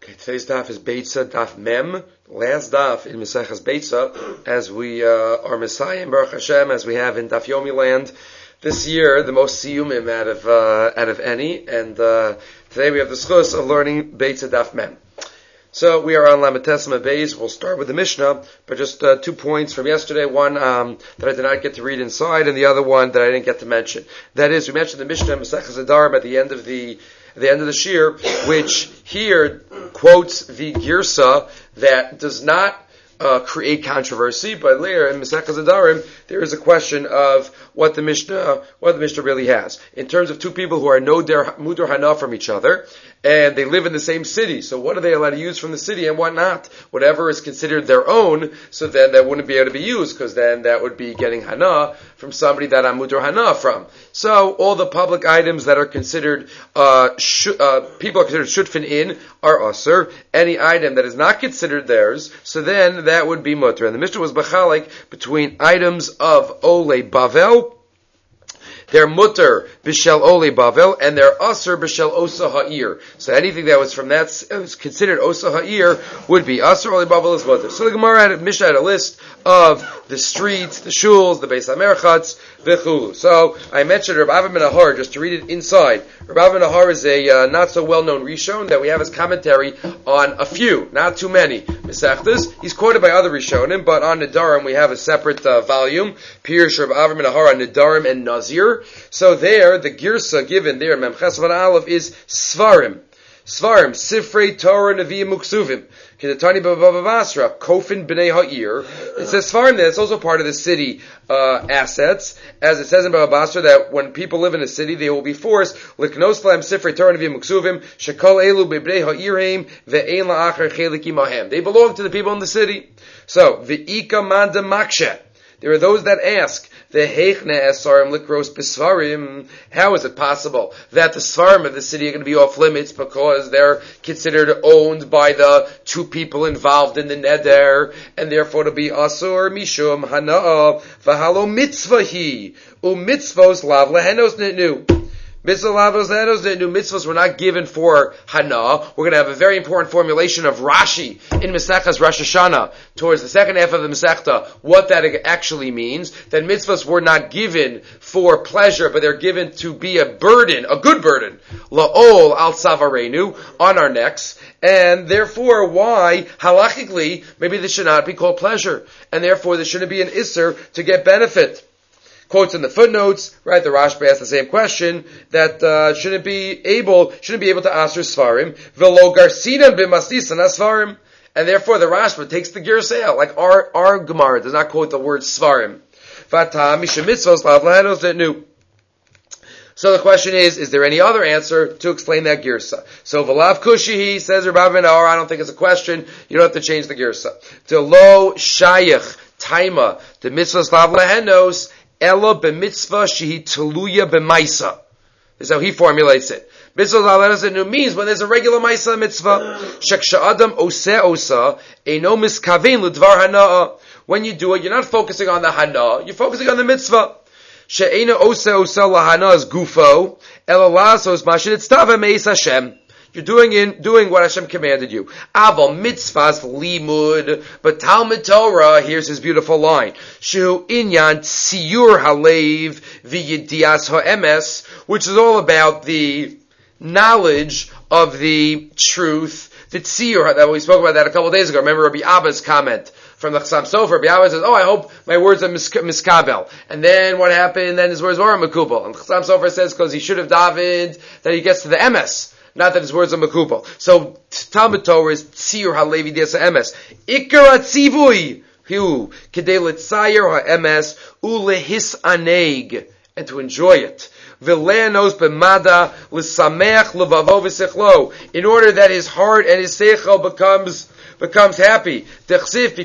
Okay, today's daf is Beitza, daf Mem, last daf in Maseches Beitza, as we are Messiah Baruch Hashem, as we have in Daf Yomi land this year, the most siyumim out of any, and today we have the schus of learning Beitza daf Mem. So we are on Lametesma Beis. We'll start with the Mishnah, but just 2 points from yesterday. One that I did not get to read inside, and the other one that I didn't get to mention. That is, we mentioned the Mishnah Maseches Adarim at the end of the shir, which here quotes the girsa that does not create controversy, but later in Maseches Adarim there is a question of what the Mishnah really has in terms of two people who are mudur hana from each other, and they live in the same city. So what are they allowed to use from the city and what not? Whatever is considered their own, so then that wouldn't be able to be used, because then that would be getting hana from somebody that I'm mudur hana from. So all the public items that are considered people are considered shutfin in are usur. Any item that is not considered theirs, so then that would be mutter. And the Mishnah was bachalik between items of ole bavel. They're mutter b'shel ole bavel, and they're usur b'shel osa ha'ir. So anything that was from that was considered osa ha'ir would be usur. Ole bavel is mutter. So the Gemara Mishnah had a list of the streets, the shuls, the Beis HaMerchatz, v'chulu. So I mentioned Rav Avim ben Ahar, just to read it inside. Rav Avim ben Ahar is a not so well-known Rishon that we have as commentary on a few, not too many Masechtas. He's quoted by other Rishonim, but on Nedarim we have a separate volume, Pirush Rav Avim ben Ahar on Nedarim and Nazir. So there, the girsa given there, Memches Van Aleph, is Svarim. Svarim, Sifrei Torah Nevi'im Muksuvim. Kedatani Baba Basra, Kofin B'nei Ha'ir. It says Svarim there, it's also part of the city assets, as it says in Baba Basra that when people live in a city, they will be forced, Liknos Lahem Sifrei Torah Nevi'im Muksuvim, Shekol Elu B'nei Ha'irheim, Ve'ein La'achar Chelik Imahem. They belong to the people in the city. So, Ve'ika Manda Makshe. There are those that ask, how is it possible that the svarim of the city are going to be off limits because they're considered owned by the two people involved in the neder, and therefore to be asur mishum hana'a v'halo mitzvahi u'mitzvos lav lehenos nitnu. Mitzvahs were not given for hana. We're going to have a very important formulation of Rashi in Masechtas Rosh Hashanah towards the second half of the Masechta, what that actually means. That mitzvahs were not given for pleasure, but they're given to be a burden, a good burden, la'ol al savarenu, on our necks, and therefore why, halachically, maybe this should not be called pleasure, and therefore there shouldn't be an isser to get benefit. Quotes in the footnotes, right? The Rashba asked the same question that shouldn't be able to asr svarim velo garsinam b'masnisan asvarim, and therefore the Rashba takes the girsa out. Like our Gemara does not quote the word svarim. V'ata misha mitzvos lav lahanos netnu. So the question is there any other answer to explain that girsa? So v'lav kushihi, says Rav Avim ben Ahar, I don't think it's a question. You don't have to change the girsa. To lo shayich taima the mitzvos lav lahanos Ella b'mitzvah shehi teluya b'maisa. This is how he formulates it. Mitzvah l'alenos means when there's a regular maisa mitzvah. Sheksha adam oseh osa eino miskavein l'dvar hana'a. When you do it, you're not focusing on the hana, you're focusing on the mitzvah. She'eino oseh osa lahana's gufo ela lasos mashin itztava meis Hashem. You're doing what Hashem commanded you. Aval mitzvahs limud, but Talmud Torah, here's his beautiful line. Shu inyan tziyur halev v'yidias ha'emes, which is all about the knowledge of the truth, the tziyur, that we spoke about that a couple of days ago. Remember Rabbi Abba's comment from the Chassam Sofer. Rabbi Abba says, I hope my words are miskabel. And then what happened? Then his words were makubal. And Chassam Sofer says, because he should have davened that he gets to the emes. Not that his words are makubal. So Talmud Torah is tziyur halevi diasa emes. Ikar atzivui hu kedei letzayer ha-emes ulehis aneg, and to enjoy it. V'le'anos b'mada l'sameach levavo v'sechlo, in order that his heart and his seichel becomes happy. As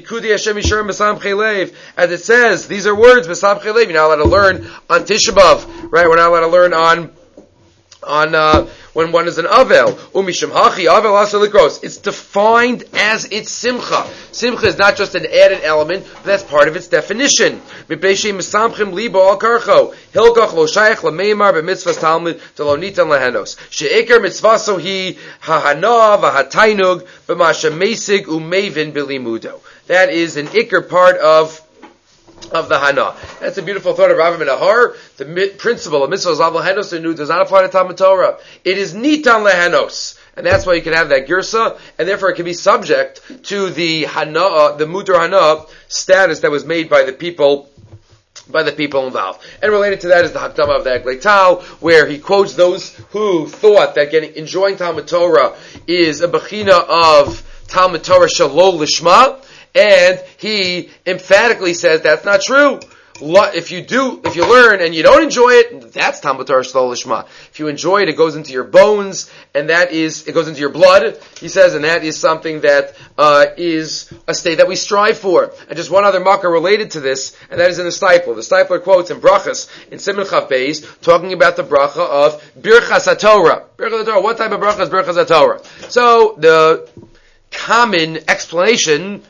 it says, these are words b'sam chelev. You're not allowed to learn on Tisha B'av, right? We're not allowed to learn on when one is an Avel. Umishim Hachi Avel Asa Likros. It's defined as its Simcha. Simcha is not just an added element, but that's part of its definition. Mipnei Misamchim Libo Al Karcho. Hilgach Lo Shayach LaMeimar B'Mitzvahs Talmud Lo Nitan Lehenos. She'ikar Mitzvaso Hi Hahana V'Hatainug B'Masha Mesig Umevin Bilimudo. That is an ikar part of the Hana. That's a beautiful thought of Rav Menahar. The principle of Mitzvah Zav Lehenos does not apply to Talmud Torah. It is Nitan Lehenos. And that's why you can have that girsa, and therefore it can be subject to the Hana, the Mutar Hana status that was made by the people involved. And related to that is the Hakdama of the Eglei Tal, where he quotes those who thought that enjoying Talmud Torah is a bechina of Talmud Torah Shalol Lishma, and he emphatically says that's not true. If you learn and you don't enjoy it, that's Talmud Torah Shalol Lishma. If you enjoy it, it goes into your bones, and it goes into your blood, he says, and that is something that is a state that we strive for. And just one other makkah related to this, and that is in the Steipler. The Steipler quotes in Brachas, in Siman Chav Beis, talking about the bracha of Birchas HaTorah. Birchas HaTorah. What type of bracha is Birchas HaTorah? So, the common explanations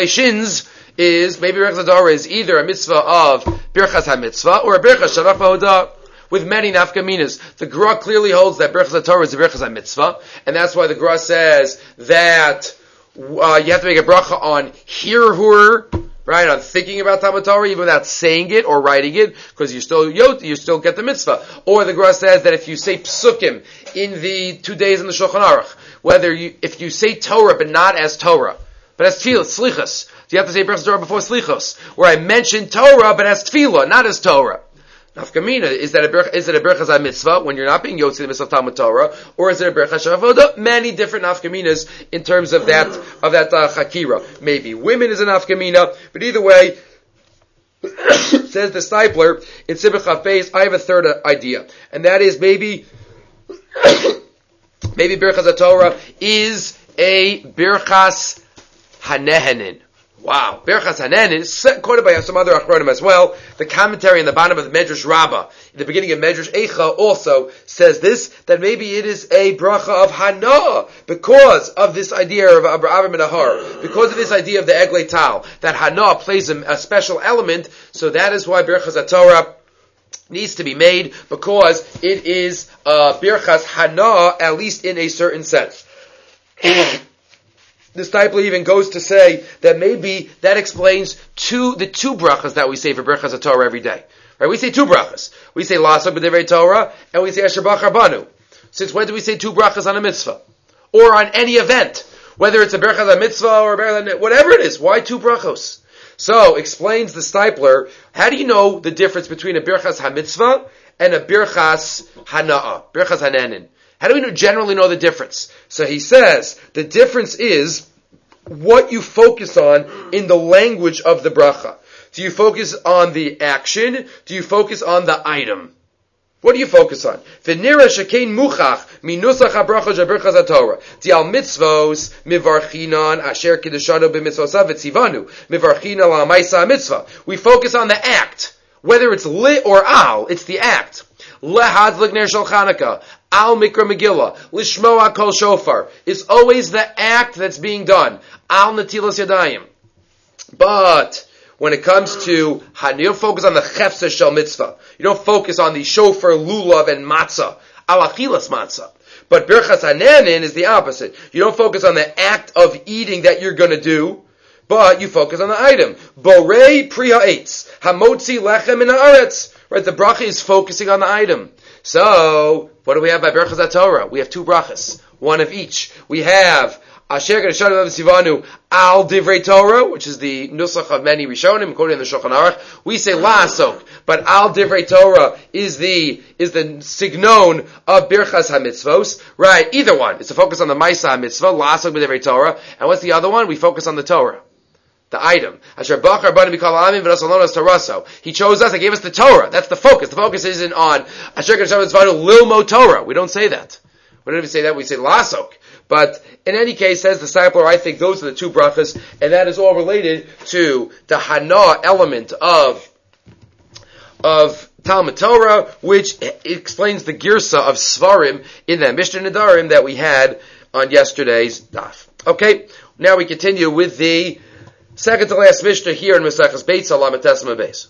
is maybe Birchas HaTorah is either a mitzvah of Birchas HaMitzvah or a Birchas Shavach V'Hodah, with many nafkaminas. The Gra clearly holds that Birchas HaTorah is a Birchas HaMitzvah, and that's why the Gra says that you have to make a bracha on hirhur, right, on thinking about Talmud Torah, even without saying it or writing it, because you still get the mitzvah. Or the Gra says that if you say psukim in the 2 days in the Shulchan Aruch, if you say Torah but not as Torah, but as tefillah, slichas, you have to say Birchas Torah before slichos, where I mentioned Torah but as tefillah, not as Torah. Nafkamina, is it a Birchas HaMitzvah when you're not being Yotzi the mitzvah of Talmud Torah, or is it a Birchas Shavodah? Many different nafkaminas in terms of that chakira. Maybe women is a nafkamina, but either way, says the Steipler in Siman Chav Beis, I have a third idea, and that is maybe Birchas HaTorah is a Birchas HaNehenin. Wow. Birchas HaNehenin is quoted by some other Achronim as well. The commentary in the bottom of the Medrash Rabbah, in the beginning of Medrash Eicha, also says this, that maybe it is a bracha of Hana, because of this idea of Avraham Menahar, because of this idea of the Eglei Tal, that Hana plays a special element, so that is why Birchas HaTorah needs to be made, because it is Birchas Hana, at least in a certain sense. This Steipler even goes to say that maybe that explains the two brachas that we say for Birchas HaTorah every day. Right? We say two brachas. We say Lasok B'Divrei Torah, and we say Asher Bachar Banu. Since when do we say two brachas on a mitzvah? Or on any event? Whether it's a Birchas HaMitzvah or whatever it is, why two brachos? So, explains the Steipler, how do you know the difference between a Birchas HaMitzvah and a Birchas Hana'ah, Birchas HaNehenin? How do we generally know the difference? So he says, the difference is what you focus on in the language of the bracha. Do you focus on the action? Do you focus on the item? What do you focus on? V'nira shekein muchach minusach habracha sheberchas haTorah. Dial mitzvos mivarchinan asher kiddushanu b'mitzvosav v'tzivanu mivarchina la'maisa mitzvah. We focus on the act. Whether it's li or al, it's the act. Lehadlik ner shel Chanukah. Al Mikra Megillah, Lishmoa Kol Shofar. It's always the act that's being done. Al Natilas Yadayim. But when it comes to, you don't focus on the Chefsa Shel Mitzvah. You don't focus on the Shofar, Lulav, and Matzah. Al Achilas Matzah. But Birchas HaNehenin is the opposite. You don't focus on the act of eating that you're going to do, but you focus on the item. Borei Pri Ha'etz. Hamotzi Lechem Min Haaretz. Right, the bracha is focusing on the item. So, what do we have by Birchas HaTorah? We have two brachas, one of each. We have Asher Kedeshanu Sivanu Al Divrei Torah, which is the nusach of many Rishonim, quoted in the Shulchan Aruch. We say La'asok, but Al Divrei Torah is the signon of Birchas HaMitzvos. Right, either one. It's a focus on the Maisa HaMitzvah, La'asok B'Divrei Torah. And what's the other one? We focus on the Torah. The item. Asher Bachar Banu Mikol Amin V'Nasalonos Taraso. He chose us and gave us the Torah. That's the focus. The focus isn't on Asher Kedeshanu Sivanu Lilmo Torah. We don't say that. We don't even say that. We say Lasok. But in any case, says the Steipler, I think those are the two brachas, and that is all related to the Hana element of Talmud Torah, which explains the girsa of Svarim in that Mishnah Nedarim that we had on yesterday's daf. Okay, now we continue with the second to last Mishnah here in Maseches Beitza Lamed Tesma Beis.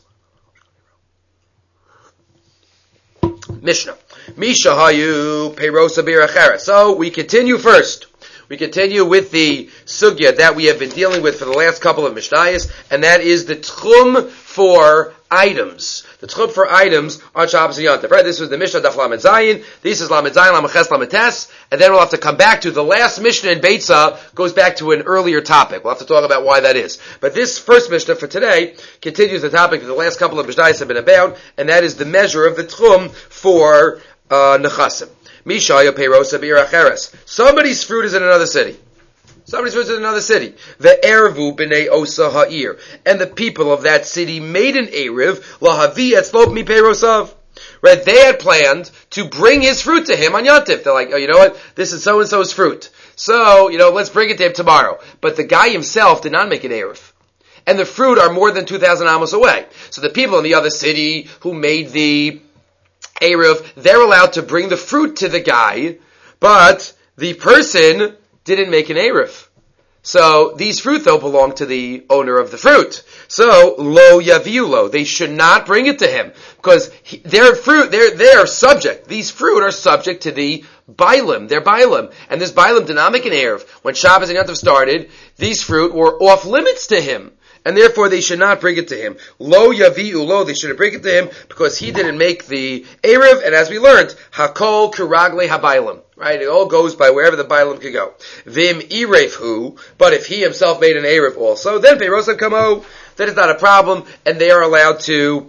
Mishnah. Misha Hayu Peirosa Biracheres. So we continue first. We continue with the sugya that we have been dealing with for the last couple of Mishnayos, and that is the tchum for items. The tchum for items on Shabbos and Yom Tov. Right? This was the Mishnah Daf Lamed Zayin. This is Lamed Zayin, Lamed Ches, Lamed Tes, and then we'll have to come back to the last Mishnah in Beitza goes back to an earlier topic. We'll have to talk about why that is. But this first Mishnah for today continues the topic that the last couple of Mishnayos have been about, and that is the measure of the tchum for nechasim. Mishaya Peirosa Biracheres. Somebody's fruit is in another city. Somebody's fruit is in another city. The Ervu b'nei Osa Ha'ir. And the people of that city made an Erev, Lahavi etzlo mi Peirosav. Right? They had planned to bring his fruit to him on Yom Tov. They're like, oh, you know what? This is so-and-so's fruit. So, let's bring it to him tomorrow. But the guy himself did not make an Erev. And the fruit are more than 2,000 amos away. So the people in the other city who made the Erev, they're allowed to bring the fruit to the guy, but the person didn't make an Erev. So these fruit though belong to the owner of the fruit. So lo yaviulo, they should not bring it to him because their fruit, they're subject. These fruit are subject to the Bailim. They're Bailim, and this Bailim did not make an Erev. When Shabbos and Yom Tov started, these fruit were off limits to him. And therefore they should not bring it to him. Lo yavi'u lo, they shouldn't bring it to him because he didn't make the Erev, and as we learned, hakol kiragle habailim. Right? It all goes by wherever the bailim could go. Vim irefhu, but if he himself made an Erev also, then peirosav kamo, then it's not a problem, and they are allowed to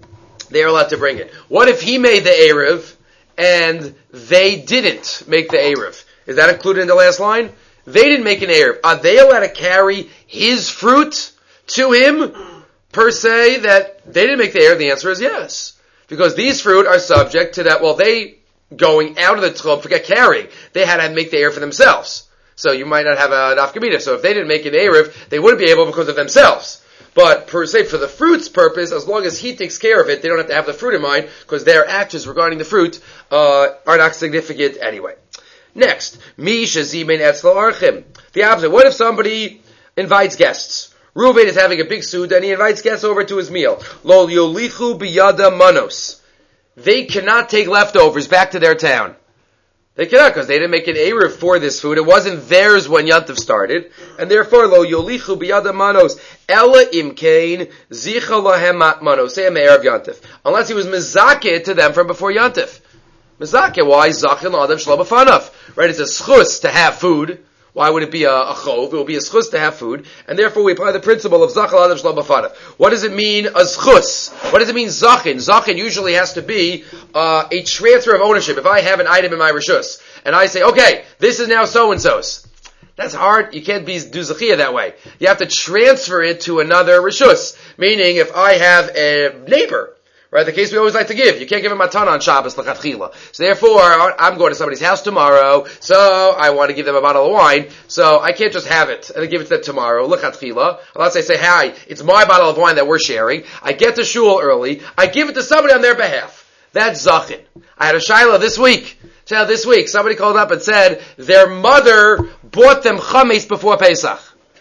bring it. What if he made the Erev, and they didn't make the Erev? Is that included in the last line? They didn't make an Erev. Are they allowed to carry his fruit to him, per se, that they didn't make the Erev? The answer is yes. Because these fruit are subject to that, well, they going out of the tchum, forget carrying, they had to make the Erev for themselves. So you might not have a nafkamina. So if they didn't make an Erev, they wouldn't be able because of themselves. But per se, for the fruit's purpose, as long as he takes care of it, they don't have to have the fruit in mind, because their actions regarding the fruit are not significant anyway. Next, mi shazimin etzlo archim. The opposite. What if somebody invites guests? Reuven is having a big suda and he invites guests over to his meal. Lo yolichu biyada manos. They cannot take leftovers back to their town. They cannot because they didn't make an Erev for this food. It wasn't theirs when Yom Tov started. And therefore, lo yolichu biyada manos. Ela imkain zicha lahem manos. Say a me'erev Yom Tov. Unless he was mezakeh to them from before Yom Tov. Mezakeh, why? Zachin l'adam shlo b'fanav. Right, it's a schus to have food. Why would it be a chov? It will be a schus to have food, and therefore we apply the principle of zachal adam shlo b'fanav. What does it mean, a schus? What does it mean, zachin? Zachin usually has to be a transfer of ownership. If I have an item in my rishus, and I say, okay, this is now so-and-so's. That's hard. You can't do zachiyah that way. You have to transfer it to another rishus. Meaning, if I have a neighbor, right, the case we always like to give. You can't give him matana on Shabbos l'chatchila. So therefore, I'm going to somebody's house tomorrow, so I want to give them a bottle of wine, so I can't just have it and give it to them tomorrow, l'chatchila. Unless I say, hi, it's my bottle of wine that we're sharing. I get to shul early. I give it to somebody on their behalf. That's zachin. I had a shayla this week. Somebody called up and said their mother bought them chametz before Pesach.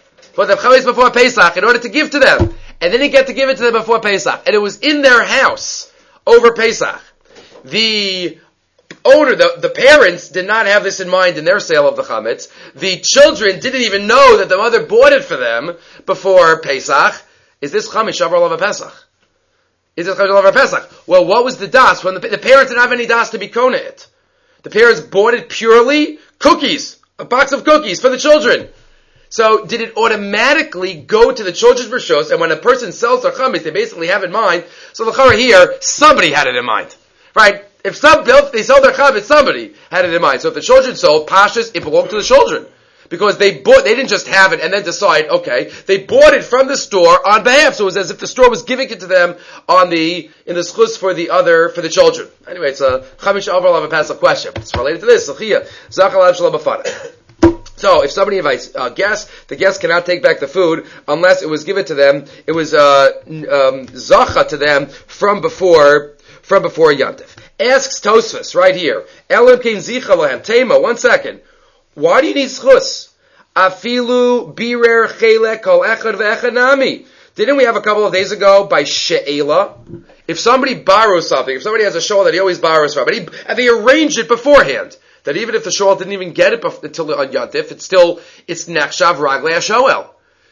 In order to give to them. And then he get to give it to them before Pesach. And it was in their house over Pesach. The owner, the parents did not have this in mind in their sale of the chametz. The children didn't even know that the mother bought it for them before Pesach. Is this chametz shavar lava Pesach? Is this chametz lava Pesach? Well, what was the das? When the parents didn't have any das to be kona it. The parents bought it purely cookies. A box of cookies for the children. So, did it automatically go to the children's rishos? And when a person sells their chametz, they basically have in mind. So, the chara here, somebody had it in mind, right? If they sold their chametz, somebody had it in mind. So, if the children sold pashas, it belonged to the children because they didn't just have it and then decide. Okay, they bought it from the store on behalf. So, it was as if the store was giving it to them in the schus for the children. Anyway, it's a chametz overall of a Pesach question. It's related to this. So, if somebody invites guests, the guests cannot take back the food unless it was given to them. It was zacha to them from before from before Yantif. Asks Tosfos right here. Elim kein zicha lahem. Tema, 1 second. Why do you need schus? Afilu birer chelek kol echad ve'echad nami. Didn't we have a couple of days ago by She'ela? If somebody borrows something, if somebody has a shawl that he always borrows from, and they arranged it beforehand, that even if the shawl didn't even get it until on Yantif, it's nechshav raglei hashoel.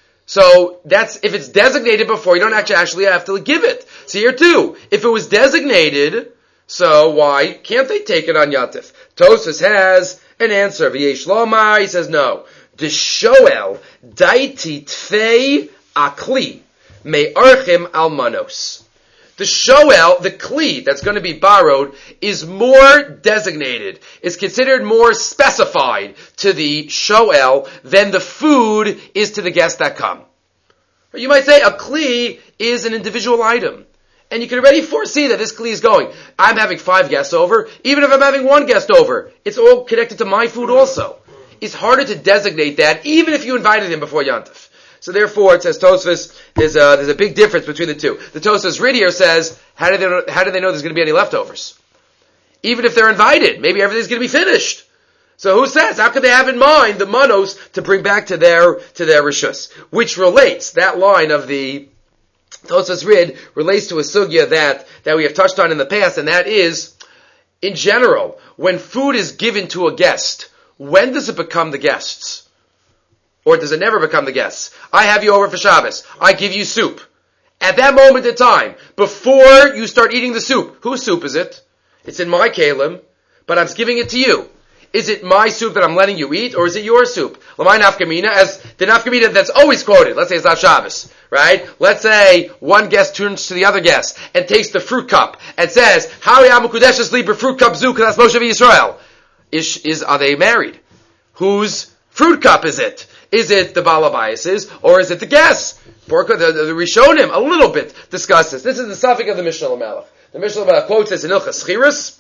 So if it's designated before, you don't actually have to give it. So here too, if it was designated, so why can't they take it on Yantif? Tosfos has an answer. V'yesh lomar, he says no. The shoel daiti tfei akli me'archim almanos. The shoel, the kli that's going to be borrowed, is more designated, is considered more specified to the shoel than the food is to the guests that come. You might say a kli is an individual item. And you can already foresee that this kli is going. I'm having 5 guests over. Even if I'm having 1 guest over, it's all connected to my food also. It's harder to designate that, even if you invited him before Yantif. So therefore, it says Tosfos, there's a big difference between the two. The Tosfos Rid here says, how do they know there's going to be any leftovers? Even if they're invited, maybe everything's going to be finished. So who says? How could they have in mind the manos to bring back to their rishus? Which relates, that line of the Tosfos Rid relates to a sugya that we have touched on in the past, and that is, in general, when food is given to a guest, when does it become the guest's? Or does it never become the guest's? I have you over for Shabbos. I give you soup. At that moment in time, before you start eating the soup, whose soup is it? It's in my kalim, but I'm giving it to you. Is it my soup that I'm letting you eat, or is it your soup? L'may nafkamina, as the nafkamina that's always quoted. Let's say it's not Shabbos, right? Let's say one guest turns to the other guest and takes the fruit cup and says, "How yamukudeshes liber fruit cup zu kadas Moshe Yisrael." Are they married? Whose fruit cup is it? Is it the Balabayas's, or is it the guests? The Rishonim a little bit discuss this. This is the suffix of the Mishnah Lamelech. The Mishnah Lamelech quotes this in Ilchas Chiras,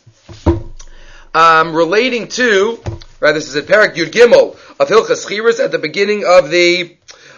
relating to, right, this is in Perek Yud Gimel of Hilchas Chiras at the beginning of the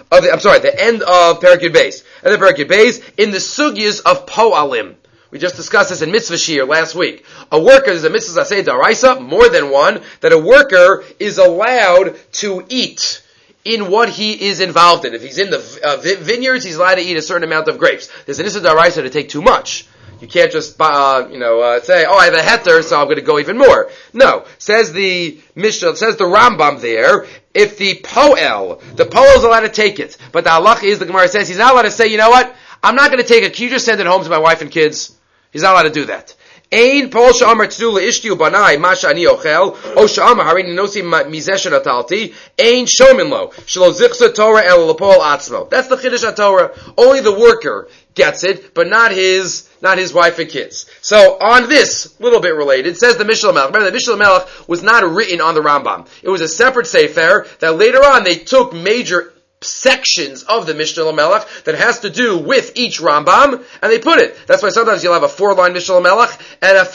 end of Perek Yud Beis. And the Perek Yud Beis, in the sugyas of Po'alim. We just discussed this in Mitzvah Shir last week. A worker, there's a Mitzvah Aseh Daraisa, more than one, that a worker is allowed to eat in what he is involved in. If he's in the vineyards, he's allowed to eat a certain amount of grapes. There's an Issa Daraisa to take too much. You can't just, say, I have a heter, so I'm going to go even more. No. Says the Mishnah, says the Rambam there, if the poel is allowed to take it, but the halacha is, the Gemara says, he's not allowed to say, you know what, I'm not going to take it, can you just send it home to my wife and kids? He's not allowed to do that. Ein pol sha'amar tzulu ishtiu banai masha ani ochel o sha'amar harini nosi mizeh shenatalti ein shomin lo shelo zichsa Torah el lepol atzmo. That's the chiddush HaTorah. Only the worker gets it, but not his wife and kids. So on this, little bit related, says the Mishnah Melech. Remember, the Mishnah Melech was not written on the Rambam. It was a separate sefer that later on they took major sections of the Mishnah Lamelech that has to do with each Rambam, and they put it. That's why sometimes you'll have a 4-line Mishnah Lamelech and a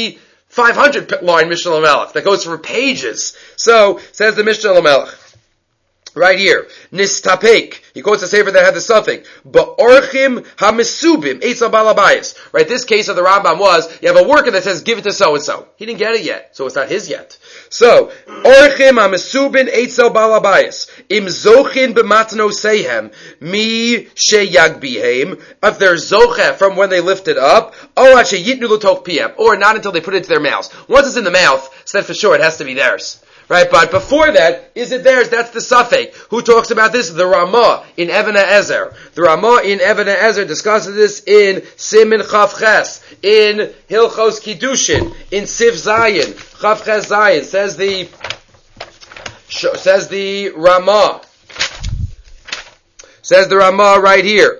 500-line Mishnah Lamelech that goes for pages. So, says the Mishnah Lamelech, right here, Nistapek, he quotes a sefer that had the suffix, Ba'orchim ha-mesubim, Eitzel Balabayas. Right, this case of the Rambam was, you have a worker that says, give it to so-and-so. He didn't get it yet, so it's not his yet. So, Orchim ha-mesubin, Eitzel Balabayas, Im zochin b'matno sehem, mi sheyagbihem, if they're zoche from when they lift it up, o ha sheyitnu l'toch piem, or not until they put it into their mouths. Once it's in the mouth, so then for sure it has to be theirs. Right, but before that, is it theirs? That's the suffix. Who talks about this? The Ramah in Even HaEzer. The Ramah in Even HaEzer discusses this in Simin Chav Ches, in Hilchos Kiddushin, in Sif Zayin, Chav Ches Zayin. Says the Ramah. Says the Ramah right here.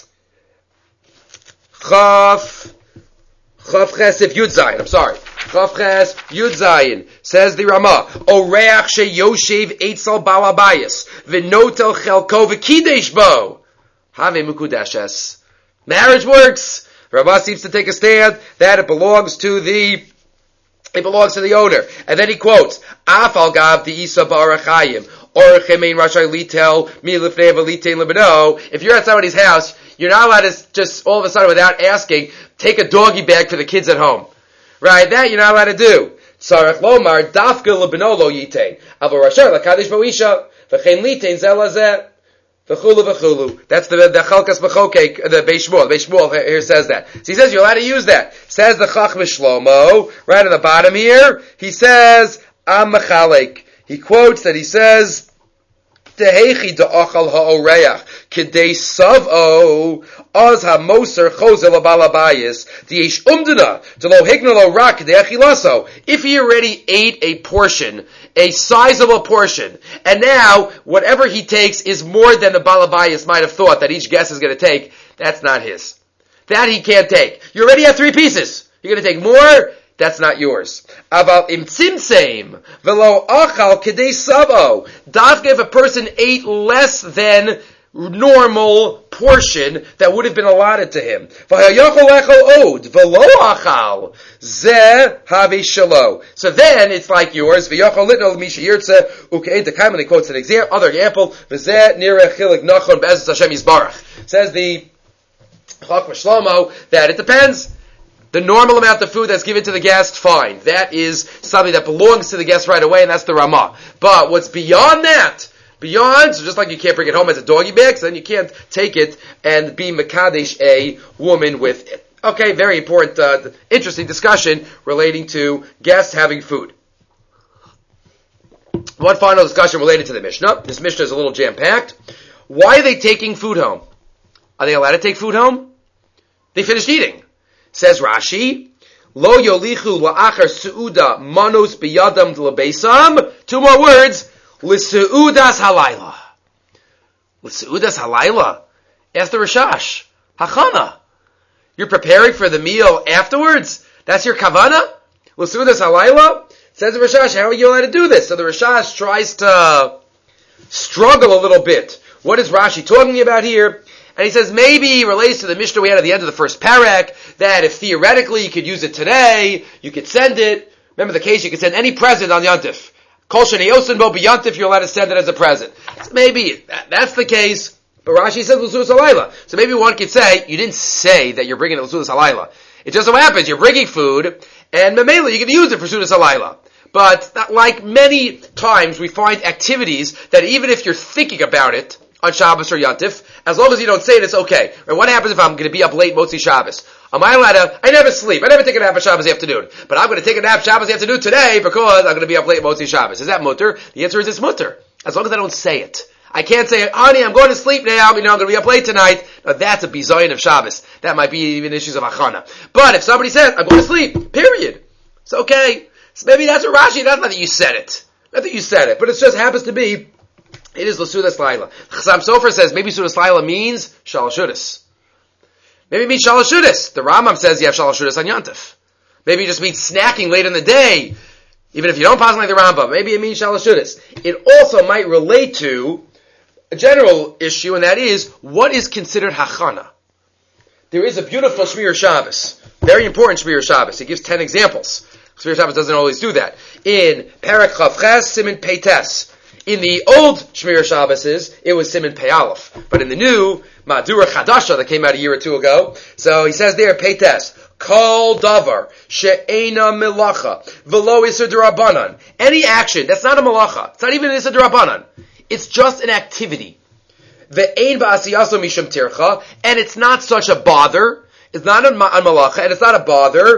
Chav Ches Sif Yud Zayin. I'm sorry. Chav Ches Yud Zayin, says the Ramah, Oreach she Yoshev Eitzel Balabayas, V'notel Chelko V'kidesh Bo. Have Mukudeshes. Marriage works. Ramah seems to take a stand that it belongs to the owner. And then he quotes, Afal Gav the Isa Barachayim, Orchemein Rashai Litel, Mi Lifnei V'Litein Lebeno. If you're at somebody's house, You're not allowed to just all of a sudden, without asking, take a doggy bag for the kids at home. Right? That you're not allowed to do. Tzarech lomar dafka lebeno lo yitain. Avo rasher lakadosh boisha v'chein litain zel hazeh v'chulu v'chulu. That's the Chalkas B'chokek, the Beis Shmuel. The Beis Shmuel here says that. So he says you're allowed to use that. Says the Chacham Shlomo, right at the bottom here, he says, Am Mechalek. He quotes that he says, Tehechi da'achal ha'oreach, k'dei sav'o, az ha'moser chozel ha'balabayis, di'esh umdana, d'lo higna lo rak, k'dei achilaso. If he already ate a portion, a sizable portion, and now whatever he takes is more than the balabayis might have thought that each guest is going to take, that's not his. That he can't take. You already have 3 pieces. You're going to take more? That's not yours. Aval im tzimtzim velo achal kedei savo. Dafka if a person ate less than normal portion that would have been allotted to him. V'hayachol echol od velo achal ze have shalo. So then it's like yours. V'yachol litnol misha yirtze ukeid the kaim. And he quotes an example. Other example. V'zeh nireh chilik nachon be'ezus Hashem yisbarach. Says the Chacham Shlomo that it depends. The normal amount of food that's given to the guest, fine. That is something that belongs to the guest right away, and that's the Ramah. But what's beyond that, so just like you can't bring it home as a doggy bag, so then you can't take it and be Mekadesh a woman with it. Okay, very important, interesting discussion relating to guests having food. One final discussion related to the Mishnah. This Mishnah is a little jam-packed. Why are they taking food home? Are they allowed to take food home? They finished eating. Says Rashi, Lo yolichu la'achar su'uda manos biyadam d'lebeisam. 2 more words. L'su'udas halayla. L'su'udas halayla. Ask the Rashash. Hachana. You're preparing for the meal afterwards? That's your kavana? L'su'udas halayla? Says the Rashash, how are you allowed to do this? So the Rashash tries to struggle a little bit. What is Rashi talking about here? And he says maybe he relates to the Mishnah we had at the end of the first parak, that if theoretically you could use it today, you could send it. Remember the case, you could send any present on Yontif. Kol sheni yosin bo b'Yontif, you're allowed to send it as a present. So maybe that's the case, but Rashi says l'sudas halayla. So maybe one could say, you didn't say that you're bringing it l'sudas halayla. It just so happens you're bringing food, and memela you can use it for sudas halayla. But like many times we find activities that even if you're thinking about it, on Shabbos or Yontif, as long as you don't say it, it's okay. Right? What happens if I'm going to be up late Motzi Shabbos? Am I allowed to? I never sleep. I never take a nap on Shabbos afternoon. But I'm going to take a nap Shabbos afternoon today because I'm going to be up late Motzi Shabbos. Is that mutter? The answer is it's mutter. As long as I don't say it. I can't say, honey, I'm going to sleep now, I'm going to be up late tonight. Now that's a bizayin of Shabbos. That might be even issues of achana. But if somebody says, I'm going to sleep, period. It's okay. So maybe that's what Rashi, not that you said it. Not that you said it, but it just happens to be, it is l'sudas laila. Chasam Sofer says maybe sudas laila means shalashudas. Maybe it means shalashudas. The Rambam says you have shalashudas on Yontif. Maybe it just means snacking late in the day, even if you don't pass like the Rambam. Maybe it means shalashudas. It also might relate to a general issue, and that is, what is considered hachana? There is a beautiful Shmir Shabbos, very important Shmir Shabbos. He gives 10 examples. Shmir Shabbos doesn't always do that. In Perek Chavches, Siman Peites. In the old Shmir Shabbos, it was Siman Pei Aleph. But in the new Madura Chadasha that came out a year or two ago, so he says there, Peites, Kol Davar, She'ena Melacha, V'lo Isser D'Rabbanan. Any action, that's not a Melacha. It's not even an Isser D'Rabbanan. It's just an activity. Ve'ein ba'asiyaso mishum tircha, and it's not such a bother. It's not a malacha, and it's not a bother.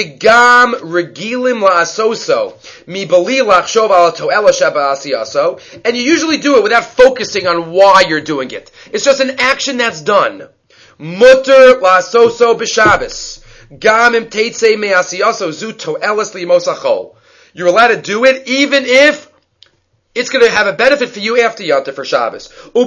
V'gam regilim la'asoso, mi bali lachshov ala to'ela sheba'asiyaso, and you usually do it without focusing on why you're doing it. It's just an action that's done. Mutter la'asoso b'Shabbos. Gam im teitzei me'asiyaso zu to'elas li'mosachol. You're allowed to do it even if it's going to have a benefit for you after Yontif for Shabbos.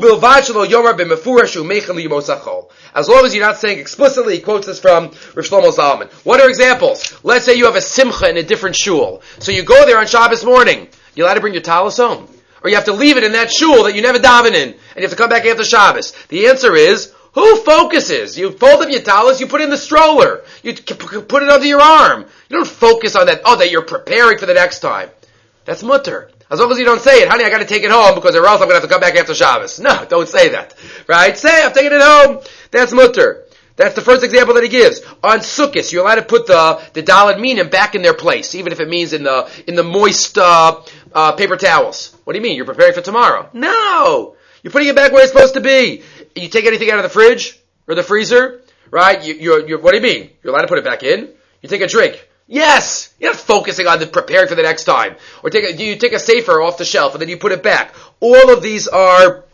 As long as you're not saying explicitly, he quotes this from Rav Shlomo Zalman. What are examples? Let's say you have a simcha in a different shul. So you go there on Shabbos morning. You're allowed to bring your talis home. Or you have to leave it in that shul that you never daven in. And you have to come back after Shabbos. The answer is, who focuses? You fold up your talis, you put it in the stroller. You put it under your arm. You don't focus on that, that you're preparing for the next time. That's mutter. As long as you don't say it, honey, I got to take it home because or else I'm going to have to come back after Shabbos. No, don't say that. Right? Say, I'm taking it home. That's mutter. That's the first example that he gives. On Sukkot, you're allowed to put the daled minim back in their place, even if it means in the moist paper towels. What do you mean? You're preparing for tomorrow? No! You're putting it back where it's supposed to be. You take anything out of the fridge or the freezer, right? You're what do you mean? You're allowed to put it back in? You take a drink. Yes! You're not focusing on preparing for the next time. Or you take a safer off the shelf and then you put it back. All of these are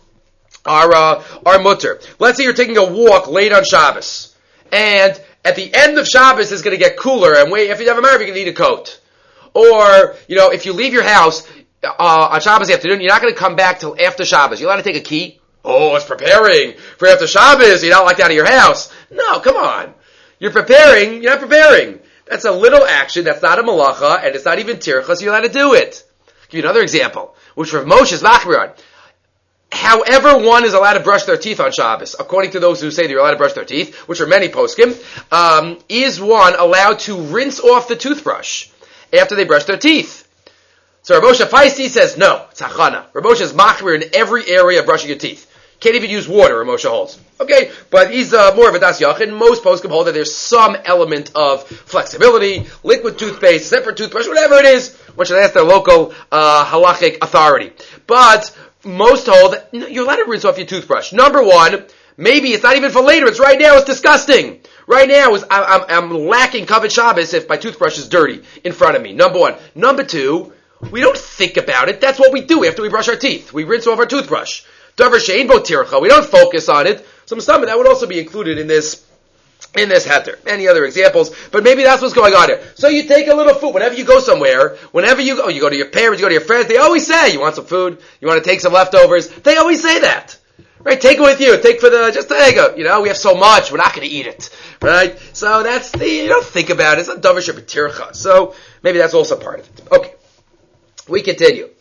mutter. Let's say you're taking a walk late on Shabbos, and at the end of Shabbos it's going to get cooler, and if you have a marriage, you can need a coat. Or, if you leave your house on Shabbos afternoon, you're not going to come back till after Shabbos. You're allowed to take a key? Oh, it's preparing for after Shabbos. You're not locked out of your house. No, come on. You're preparing. You're not preparing. That's a little action. That's not a malacha, and it's not even tircha, so you're allowed to do it. I'll give you another example, which Rav Moshe is machmir on. However one is allowed to brush their teeth on Shabbos, according to those who say they're allowed to brush their teeth, which are many poskim, is one allowed to rinse off the toothbrush after they brush their teeth? So Rav Moshe Feisty says no, it's hachana. Rav Moshe is machmir in every area of brushing your teeth. Can't even use water, Rav Moshe holds. Okay, but he's more of a das yachid. Most poskim hold that there's some element of flexibility, liquid toothpaste, separate toothbrush, whatever it is, one should ask their local halachic authority. But most hold that you're allowed to rinse off your toothbrush. Number one, maybe it's not even for later. It's right now. It's disgusting. Right now, I'm lacking kavod Shabbos if my toothbrush is dirty in front of me. Number one. Number two, we don't think about it. That's what we do after we brush our teeth. We rinse off our toothbrush. Davar she'ein bo tircha. We don't focus on it. So that would also be included in this heter. Any other examples? But maybe that's what's going on here. So you take a little food whenever you go somewhere. Whenever you go to your parents, you go to your friends. They always say, "You want some food? You want to take some leftovers?" They always say that, right? Take it with you. Take for just take it. We have so much. We're not going to eat it, right? So you don't think about it. It's not davar she'betircha. So maybe that's also part of it. Okay, we continue.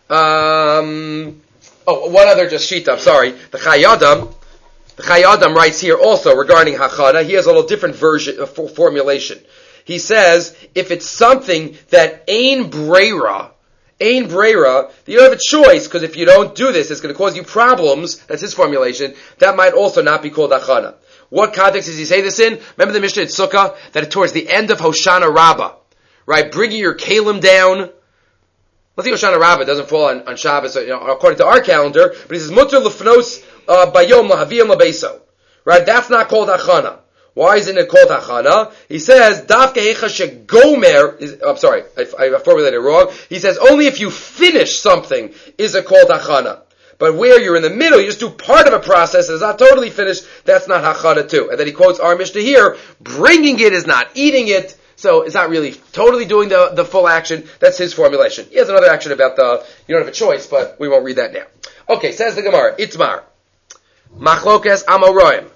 One other just shita. I'm sorry. The Chai Adam writes here also regarding hachana. He has a little different version of formulation. He says, if it's something that ain breira, you don't have a choice, because if you don't do this, it's going to cause you problems. That's his formulation. That might also not be called hachana. What context does he say this in? Remember the Mishnah in Sukkah, that towards the end of Hoshana Rabbah, right, bringing your kalim down. Let's see, Hoshana Rabbah doesn't fall on Shabbos, according to our calendar, but he says, mutter lefnos bayom lahaviyam labeso. Right? That's not called hachana. Why isn't it called hachana? He says, dafke hecha shegomer, I'm sorry, I formulated it wrong. He says, only if you finish something is it called hachana. But where you're in the middle, you just do part of a process, it's not totally finished, that's not hachana too. And then he quotes our Mishnah here, bringing it is not eating it, so it's not really totally doing the full action. That's his formulation. He has another action about you don't have a choice, but we won't read that now. Okay, says the Gemara, Itmar. Machlokes Amoroim.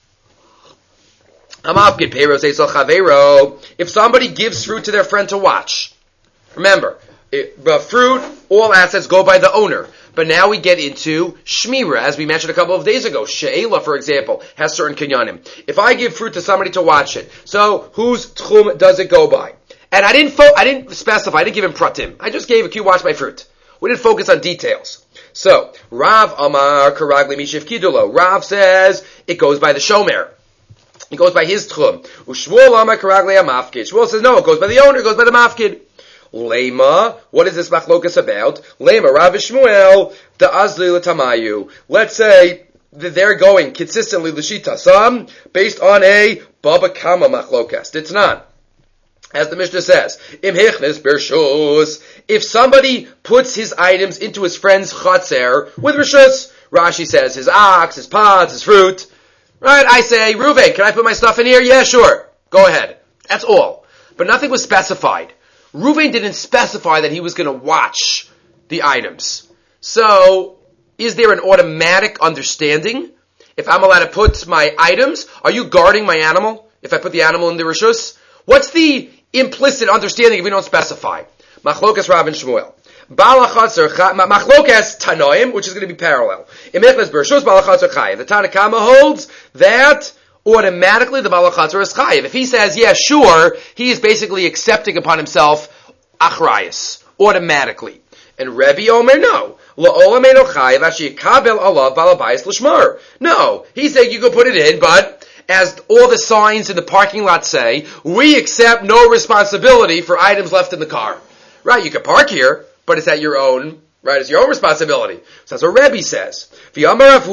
Amavkid Pero Seisel Chavero. If somebody gives fruit to their friend to watch, remember, fruit, all assets go by the owner. But now we get into shmira, as we mentioned a couple of days ago. She'ela, for example, has certain kinyanim. If I give fruit to somebody to watch it, so whose tchum does it go by? And I didn't specify, I didn't give him pratim. I just gave a cue, watch my fruit. We didn't focus on details. So, Rav Amar Karagli Mishiv Kidulo. Rav says it goes by the shomer. It goes by his tchum. Ushmuel Amar Karagli Amafkid. Shmuel says no, it goes by the owner, it goes by the mafkid. Lema, what is this machlokas about? Lema, Rav Shmuel, the Azli L'Tamayu. Let's say that they're going consistently l'shita some based on a Baba Kama machlokas. It's not. As the Mishnah says, Im Hichnes Bershus, if somebody puts his items into his friend's chatzer with Rishus, Rashi says his ox, his pods, his fruit, right? I say, Reuven, can I put my stuff in here? Yeah, sure. Go ahead. That's all. But nothing was specified. Reuven didn't specify that he was going to watch the items. So, is there an automatic understanding? If I'm allowed to put my items, are you guarding my animal? If I put the animal in the rishus? What's the implicit understanding if we don't specify? Machlokas Rav and Shmuel. Machlokas Tanoim, which is going to be parallel. The Tanna Kama holds that automatically the Balachatzer is chayiv. If he says, yeah, sure, he is basically accepting upon himself achrayas, automatically. And Rebbe Omer, no. No, he's saying you can put it in, but as all the signs in the parking lot say, we accept no responsibility for items left in the car. Right, you can park here, but it's at your own, right, it's your own responsibility. So that's what Rebbe says. And Rav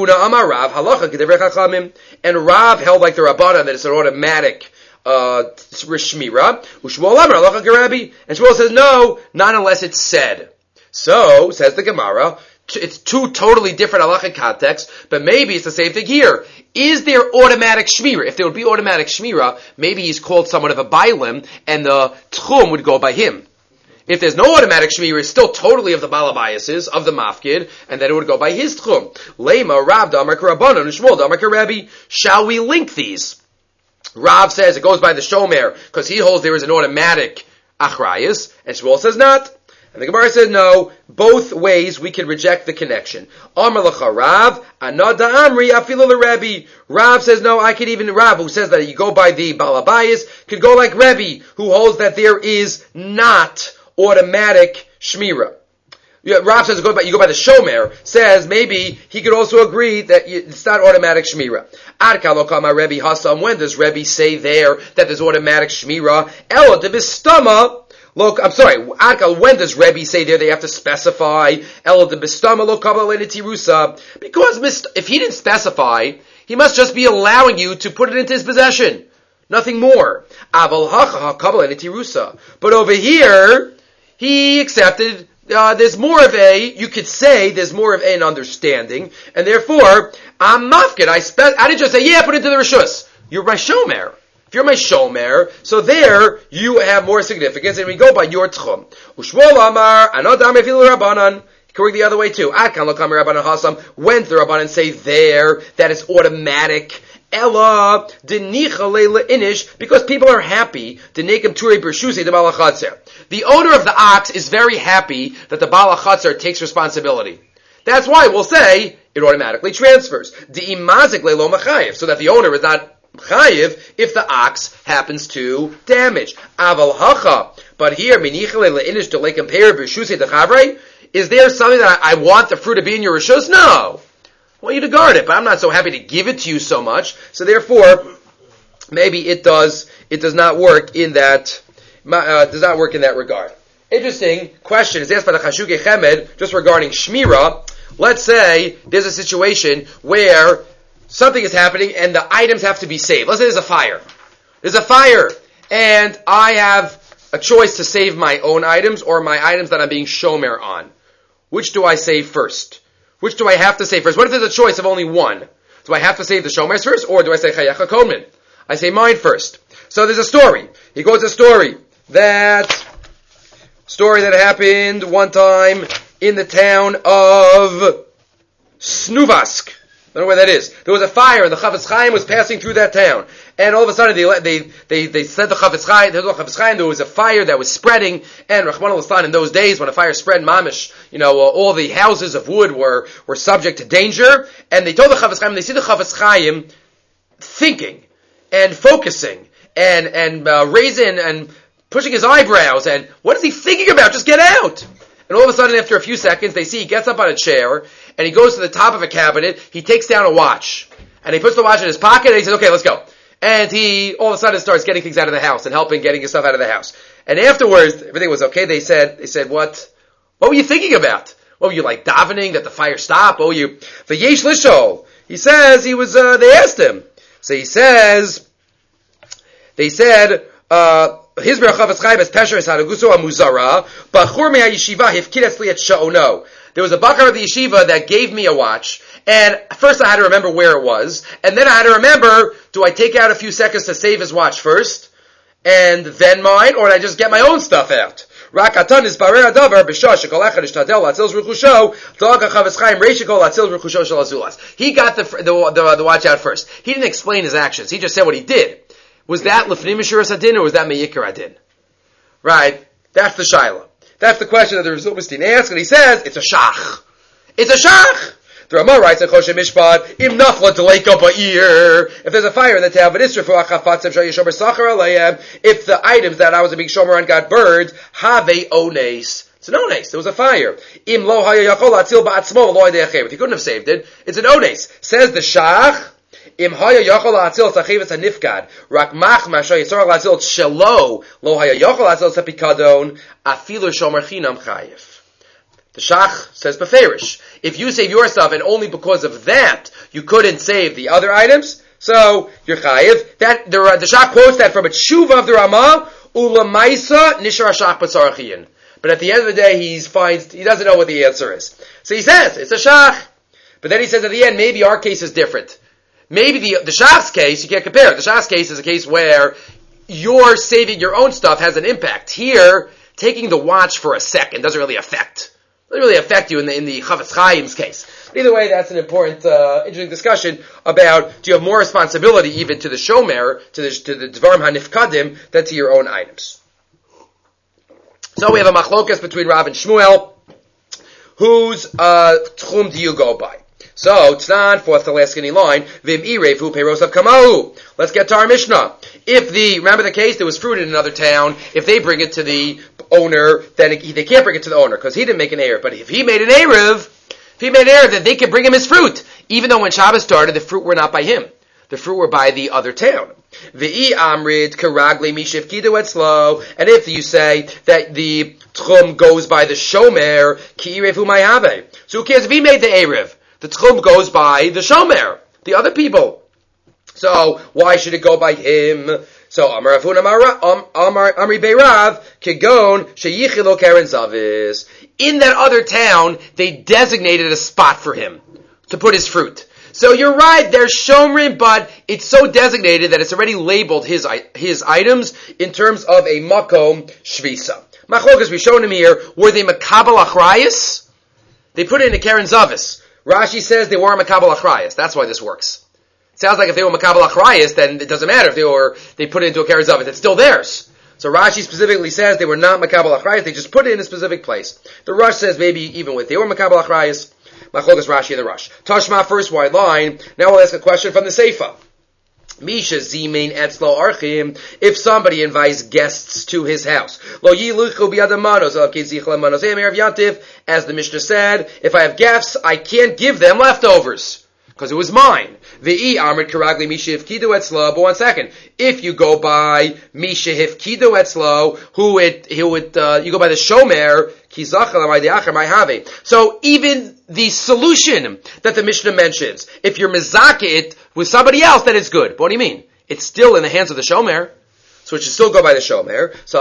held like the Rabbanan that it's an automatic shmira. And Shmuel says no, not unless it's said. So, says the Gemara, it's two totally different halachic contexts, but maybe it's the same thing here. Is there automatic shmira? If there would be automatic shmira, maybe he's called someone of a bailim, and the tchum would go by him. If there's no automatic shmira, it's still totally of the balabayases, of the mafkid, and then it would go by his tchum. Lema, Rav, Damar, Rabbanon, and Shmuel, Damar, Rebbe. Shall we link these? Rav says it goes by the shomer, because he holds there is an automatic achrayas, and Shmuel says not. And the Gemara says no, both ways we can reject the connection. Amar l'cha Rav, anada amri afilu l'Rebbe. Rav says no, I could even, Rav who says that you go by the balabayas, could go like Rebbe, who holds that there is not automatic shmira. Rav says you go by the shomer, says maybe he could also agree that it's not automatic shmira. Ad kalokama Rebbe Hasam, when does Rebbe say there that there's automatic shmira? Elo de bistama. Look, I'm sorry, Adkal, when does Rebbe say there they have to specify El de Bistama lo kabbalah tirusa? Because if he didn't specify, he must just be allowing you to put it into his possession. Nothing more. Aval hacha kabbalah tirusa. But over here, he accepted, there's more of you could say there's more of an understanding, and therefore, I'm mafkid, I didn't just say, put it into the Rishus. You're my shomer. If you're my shomer, so there you have more significance, and we go by your tchum. Ushmuel Amar, Anodam Efilu Rabbanan. Correct the other way too. Adkan Lokam Rabbanan Hasam. When the Rabbanan say there that it's automatic. Ella denicha leila inish, because people are happy to nekem turei bershusi the balachatzer. The owner of the ox is very happy that the balachatzer takes responsibility. That's why we'll say it automatically transfers. Di'imazik leilo machayev, so that the owner is not chayiv if the ox happens to damage. Aval hacha, but here minicha leila inish to lay compare bershusi the chavrei. Is there something that I want the fruit to be in your rishus? No. I want you to guard it, but I'm not so happy to give it to you so much. So therefore, maybe it does not work in that, regard. Interesting question is asked by the Chashukei Chemed, just regarding Shmira. Let's say there's a situation where something is happening and the items have to be saved. Let's say there's a fire. There's a fire, and I have a choice to save my own items or my items that I'm being shomer on. Which do I save first? Which do I have to save first? What if there's a choice of only one? Do I have to save the shomers first, or do I say chayacha komen? I say mine first. So there's a story. He quotes a story that happened one time in the town of Snuvask. I don't know where that is. There was a fire, and the Chafetz Chaim was passing through that town. And all of a sudden, they said the Chafetz Chaim, there was a fire that was spreading, and Rachmana litzlan, in those days, when a fire spread, mamish, all the houses of wood were subject to danger, and they told the Chafetz Chaim, they see the Chafetz Chaim thinking, and focusing, and raising, and pushing his eyebrows, and what is he thinking about? Just get out! And all of a sudden, after a few seconds, they see he gets up on a chair, and he goes to the top of a cabinet, he takes down a watch, and he puts the watch in his pocket, and he says, okay, let's go. And he, all of a sudden, starts getting things out of the house, and helping getting his stuff out of the house. And afterwards, everything was okay. They said, what were you thinking about? What were you, like, davening that the fire stopped? What were you, v'yesh lishol? He says, they asked him. So he says, they said, his Chafetz Chaim as Pesher is Haraguso Amuzara, Bachur me Yeshiva Hifkid Etzli et Sha'ono. There was a bakar of the yeshiva that gave me a watch, and first I had to remember where it was, and then I had to remember, do I take out a few seconds to save his watch first, and then mine, or did I just get my own stuff out? Rakatan is barer adavar b'shah shekol echad ishtadel latzil zruchusho dog Chafetz Chaim reishikol latzil zruchusho shel azulas. He got the watch out first. He didn't explain his actions. He just said what he did. Was that lefnim mishuras adin or was that meyikar adin? Right. That's the shaila. That's the question that the Rizul Mistin asks, and he says it's a shach. It's a shach. The Ramah writes in Choshen Mishpat, Im nafla deleka ba'ir. If there's a fire in the town, if the items that I was being shomer on got burned, have ones, It's an ones. There was a fire. Im lo haya yachol atzil ba'atzmo lo yadei. If he couldn't have saved it, it's an ones. Says the Shach. Im haya yachol atzil sachiv nifkad. Rak mach masha yisor atzil shelo lo haya yachol atzil sapikadon afilu shomer chinam chayiv. The Shach says beferish. If you save your stuff and only because of that you couldn't save the other items, so you're chayiv. That the Shach quotes that from a tshuva of the Ramah. Ulamaisa nishar shach b'tzarachiyin. But at the end of the day, he doesn't know what the answer is. So he says, it's a shach. But then he says at the end, maybe our case is different. Maybe the shach's case, you can't compare it. The shach's case is a case where your saving your own stuff has an impact. Here, taking the watch for a second doesn't really affect you in the Chavetz Chaim's case. But either way, that's an important, interesting discussion about, do you have more responsibility even to the shomer, to the Dvarim HaNifkadim, than to your own items. So we have a machlokas between Rav and Shmuel. Whose tchum do you go by? So, Tznan, fourth to last skinny line, Vim Irev hu peiros of Kamahu. Let's get to our Mishnah. Remember the case, there was fruit in another town, if they bring it to the owner, then they can't bring it to the owner, because he didn't make an Erev. But if he made an Erev, then they can bring him his fruit. Even though when Shabbos started, the fruit were not by him. The fruit were by the other town. V'i amrid karagli mishiv kidu etzlo. And if you say that the tchum goes by the shomer, ki irev hu mayave. So who cares if he made the erev? The tchum goes by the shomer, the other people. So why should it go by him? So Amar Avun Amri Beirav Kigon Sheyichilo Karen Zavis. In that other town, they designated a spot for him to put his fruit. So you're right, they're shomrim, but it's so designated that it's already labeled his items in terms of a makom shvisa. Machlokas, we've shown him here, were they makabel achrayas? They put it in a Karen Zavis. Rashi says they weren't makabel achrayas. That's why this works. It sounds like if they were makabel achrayas, then it doesn't matter if they put it into a Karen Zavis. It's still theirs. So Rashi specifically says they were not makabel achrayas, they just put it in a specific place. The Rush says maybe even with they were makabel achrayas. Machlokas Rashi and the Rush. Tashma, first wide line. Now we'll ask a question from the Seifa. Misha zimein etzlo archim. If somebody invites guests to his house, lo yiluchu biyadamanos al kizichla manos emeir yantiv. As the Mishnah said, if I have guests, I can't give them leftovers because it was mine. Ve'i amrit karagli misha hifkidu etzlo. But 1 second, if you go by misha hifkidu etzlo, you go by the shomer. So even the solution that the Mishnah mentions, if you're mezakeh it with somebody else, then it's good. But what do you mean? It's still in the hands of the shomer, so it should still go by the shomer. So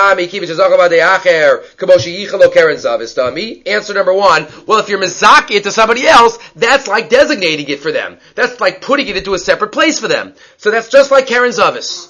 answer number 1, well, if you're mezakeh it to somebody else, that's like designating it for them. That's like putting it into a separate place for them. So that's just like Karen Zavis.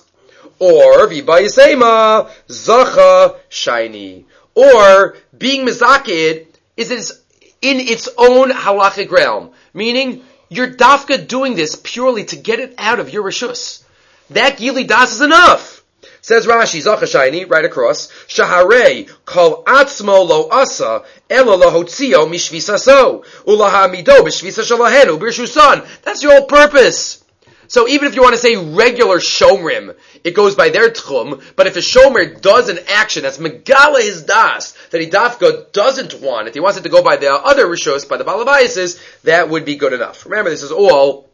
Or v'bayisema zacha shiny. Or being mezakeh is in its own halachic realm, meaning you're dafka doing this purely to get it out of your reshus. That gili das is enough. Says Rashi, Zacha Shayni, right across, Shaharei kol atzmo lo asa elo lo hotzio mishvisaso ulahamido b'shvisa shalahenu b'rshusan. That's your whole purpose. So even if you want to say regular shomrim, it goes by their tchum, but if a shomer does an action that's megala his das, that he dafka doesn't want it, he wants it to go by the other rishos, by the balabayises, that would be good enough. Remember, this is all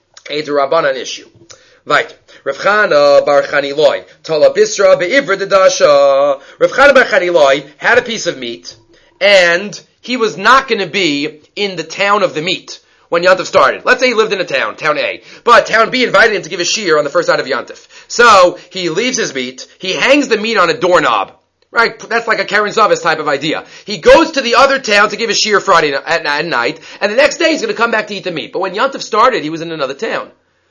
a d'Rabbanan issue. Right. Rav Chana bar Chaniloi, Tala Bisra be'ivra dedasha. Rav Chana bar Chaniloi had a piece of meat, and he was not going to be in the town of the meat when Yantif started. Let's say he lived in a town A, but town B invited him to give a shiur on the first night of Yantif. So, he leaves his meat, he hangs the meat on a doorknob. Right? That's like a Karen Zavis type of idea. He goes to the other town to give a shiur Friday at night, and the next day he's going to come back to eat the meat. But when Yantif started, he was in another town.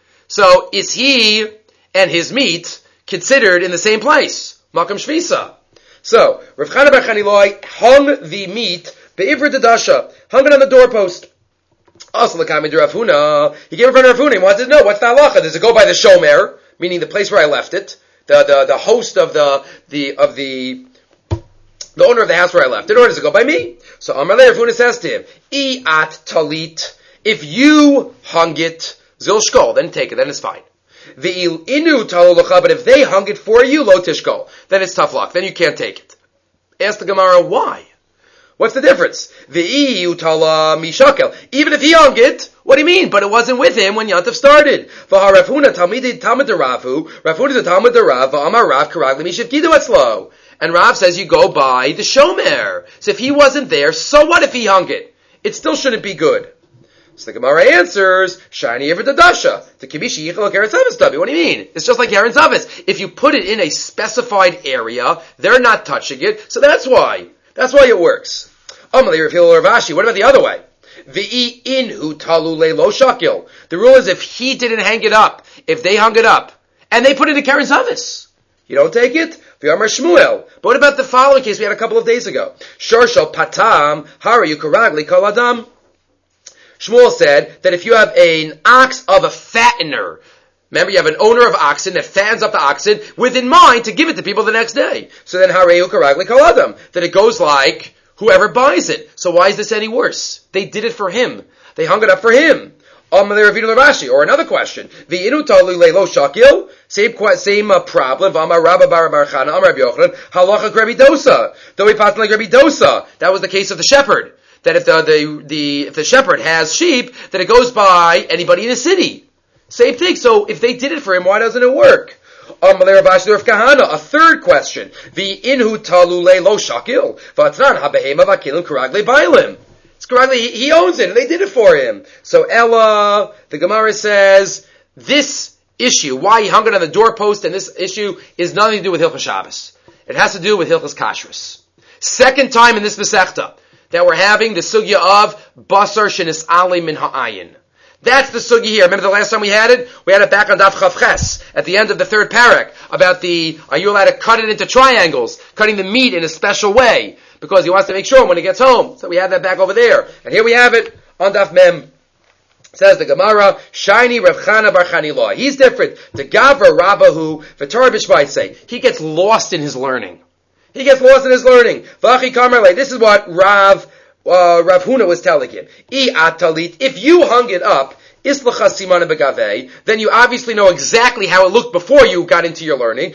So, is he and his meat considered in the same place? Makam Shvisa. So, Rav Chana bar Chaniloi hung the meat, be'ivra dedasha, hung it on the doorpost. Also, he gave it to Rav Huna. He wanted to know what's the halacha. Does it go by the shomer, meaning the place where I left it, the host of the owner of the house where I left it, or does it go by me? So Amar le Rav Huna says to him, "I'at talit. If you hung it, zil shkol, then take it. Then it's fine. Ve'il inu talulacha. But if they hung it for you, lo tishkol, then it's tough luck. Then you can't take it." Ask the Gemara why. What's the difference? The utala mishakel. Even if he hung it, what do you mean? But it wasn't with him when Yantif started. Rav Huna is a Talmud Rav, Amar Rav Karagli Mishiv Gidu Etzlo. And Rav says you go by the shomer. So if he wasn't there, so what if he hung it? It still shouldn't be good. So the Gemara answers, Shiny ever the Dasha. The Kibishi Yichel Karen Zavis Tabi. What do you mean? It's just like Karen Zavis. If you put it in a specified area, they're not touching it, so that's why. That's why it works. Amalei Rafil Ravashi. What about the other way? V'i inhu talu lo shakil. The rule is if he didn't hang it up, if they hung it up, and they put it in Karen Zavis, you don't take it? V'yamar Shmuel. But what about the following case we had a couple of days ago? Shorshal patam hara yukaragli kol adam. Shmuel said that if you have an ox of a fattener, remember you have an owner of oxen that fattens up the oxen with in mind to give it to people the next day. So then hareu karagli kol adam. That it goes like whoever buys it. So why is this any worse? They did it for him. They hung it up for him. Or another question. Same problem. That was the case of the shepherd. That if the shepherd has sheep, that it goes by anybody in the city. Same thing. So if they did it for him, why doesn't it work? A third question. It's correctly, he owns it, and they did it for him. So Ella, the Gemara says, this issue, why he hung it on the doorpost, and this issue is nothing to do with Hilchos Shabbos. It has to do with Hilchos Kashrus. Second time in this Masechta that we're having the sugya of Basar Shenis Ali Min Ha'ayin. That's the sugya here. Remember the last time we had it? We had it back on Daf Chav Ches, at the end of the third parak, about are you allowed to cut it into triangles, cutting the meat in a special way, because he wants to make sure when he gets home. So we have that back over there. And here we have it on Daf Mem. Says the Gemara, Shiny Rav Chana Bar Chanila. He's different. The Gavra Rabbahu V'Torah B'Shvaitse. He gets lost in his learning. He gets lost in his learning. V'achi Kamarle. This is what Rav Huna was telling him. If you hung it up, then you obviously know exactly how it looked before you got into your learning.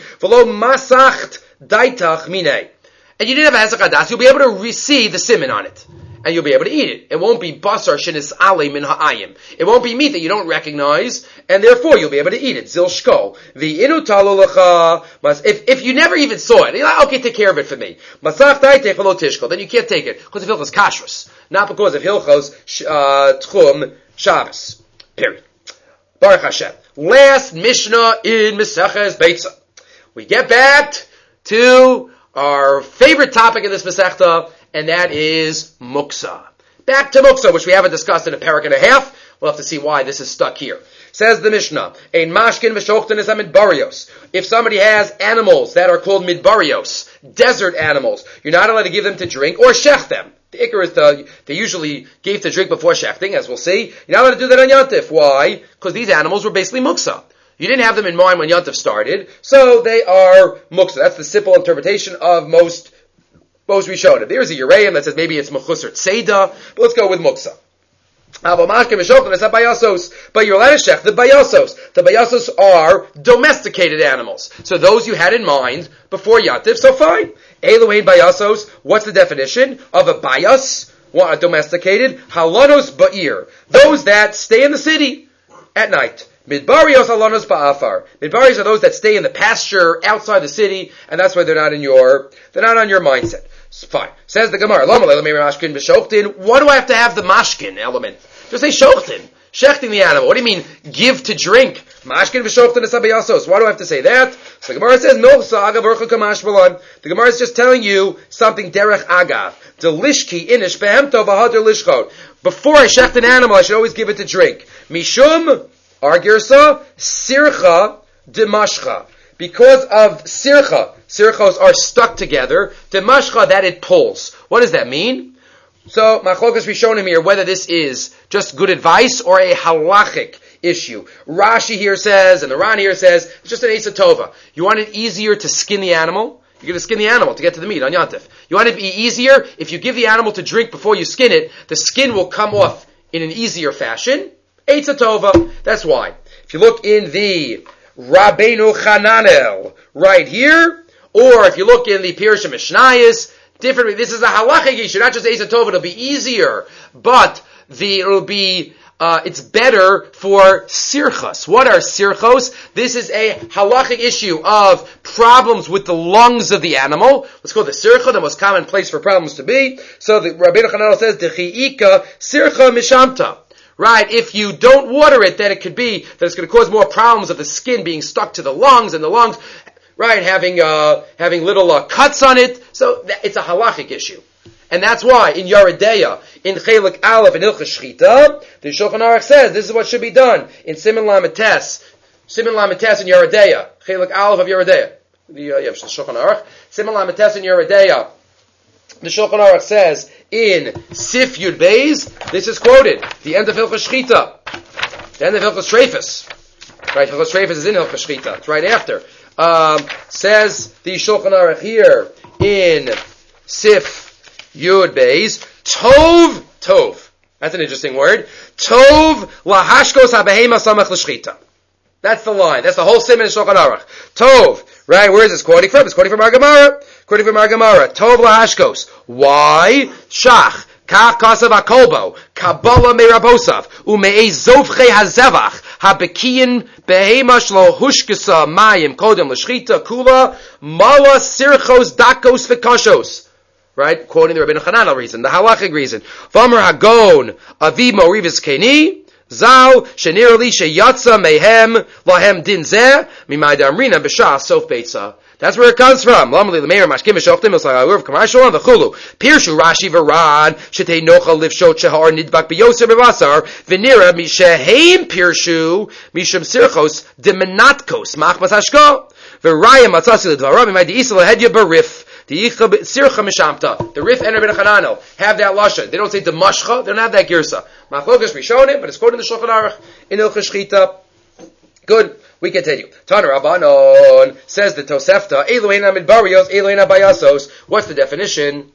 And you didn't have Hezek Hadas, you'll be able to see the siman on it. And you'll be able to eat it. It won't be basar shenis ale min ha'ayim. It won't be meat that you don't recognize, and therefore you'll be able to eat it. Zil shko. The inu talulacha. If you never even saw it, you're like, okay, take care of it for me. Masach daitech v'lo tishko. Then you can't take it because of Hilchos Kashrus, not because of Hilchos Tchum Shabbos. Period. Baruch Hashem. Last Mishnah in Maseches Beitza. We get back to our favorite topic in this Masechta, and that is muksa. Back to muksa, which we haven't discussed in a parak and a half. We'll have to see why this is stuck here. Says the Mishnah, Ein mashkin v'shochten is a midbarios. If somebody has animals that are called midbarios, desert animals, you're not allowed to give them to drink or shech them. The ikar is they usually gave to drink before shechting, as we'll see. You're not allowed to do that on Yantif. Why? Because these animals were basically muksa. You didn't have them in mind when Yantif started, so they are muksa. That's the simple interpretation of most Rishonim. There's a Yereim that says maybe it's Mechus or Tzeda, but let's go with muksa. But you're allowed to shech the bayasos. The bayasos are domesticated animals. So those you had in mind before Yantif, so fine. Eluain bayasos, what's the definition of a bayas? A domesticated? Halanos ba'ir. Those that stay in the city at night. Midbarios halanos ba'afar. Midbarios are those that stay in the pasture outside the city, and that's why they're not on your mindset. Fine. Says the Gemara, what do I have to have the mashkin element? Just say shochtin. Shechting the animal. What do you mean, give to drink? Mashkin v'shochtin es habayasos. Why do I have to say that? So the Gemara says, no, sa'agav urcha kamash balan. The Gemara is just telling you something derech agav. Delishki inish behemto v'hadr lishchot. Before I shecht an animal, I should always give it to drink. Mishum, argirsa, sircha, demashcha. Because of sircha, sirchos are stuck together, demashcha, that it pulls. What does that mean? So, machlokas Rishonim here, whether this is just good advice or a halachic issue. Rashi here says, and the Ran here says, it's just an Eisa Tova. You want it easier to skin the animal? You're going to skin the animal to get to the meat on Yantif. You want it to be easier? If you give the animal to drink before you skin it, the skin will come off in an easier fashion. Eisa Tova. That's why. If you look in the Rabbeinu Chananel right here, or if you look in the Pirush Mishnayos, different. This is a halachic issue, not just Eisa Tova. It'll be easier, but it'll be. It's better for sirchos. What are sirchos? This is a halachic issue of problems with the lungs of the animal. Let's go to sircha, the most common place for problems to be. So the Rabbeinu Chananel says, Dechi'ika sircha mishamta. Right, if you don't water it, then it could be that it's going to cause more problems of the skin being stuck to the lungs, and the lungs, right, having little cuts on it. So it's a halachic issue. And that's why in Yeridea, in Chelik Aleph, in Hilchos Shchita, the Shulchan Aruch says this is what should be done in Siman Lametes in Yeridea, Chelik Aleph of Yeridea. The Shulchan Aruch, Siman Lametes in Yeridea. The Shulchan Aruch says in Sif Yud Beis, this is quoted, the end of Hilchos Shchita, the end of Hilchos Treifus. Right, Hilchos Treifus is in Hilchos Shchita. It's right after. Says the Shulchan Aruch here in Sif Yud Beis, Tov. That's an interesting word. Tov lahashkos habehema samach l'shchita. That's the line. That's the whole siman in Shulchan Aruch. Tov. Right, where is this quoting from? It's quoting from our Gemara. Tov lahashkos. Why? Shach. Kach kasav akolbo. Kabbalah meirabosav. Ume'ezovche hazevach. Habekiyin behema shlo hushkesa mayim kodem l'shchita kula. Mala sirchos dakos v'kashos. Right? Quoting the Rabbeinu Chananel reason, the halachic reason. V'amar hagon avi morivis keni, zal shenir li sheyatza mehem lahem din zeh, mimay damrina b'shah sof beitza. That's where it comes from. Lamali l'meir mashkim v'shoftim v'sayavur v'kamashol v'chulu. Pirshu Rashi v'ran shetei nocha livshot shehar nidbak b'yoser b'vasar v'nira misheheim pirshu mishum sirchos demenatkos machmas hashko v'rayim atzasi l'dvara mimay di'isa l'hedya barif. The Rif and Rabbeinu Chananel have that lashon. They don't say demashcha. They don't have that girsa. Machlokas Rishonim, but it's quoted in the Shulchan Aruch in Hilchos Shchita. Good. We continue. Tana Rabbanon says the Tosefta. Eloheina midbarios, Eloheina bayasos. What's the definition?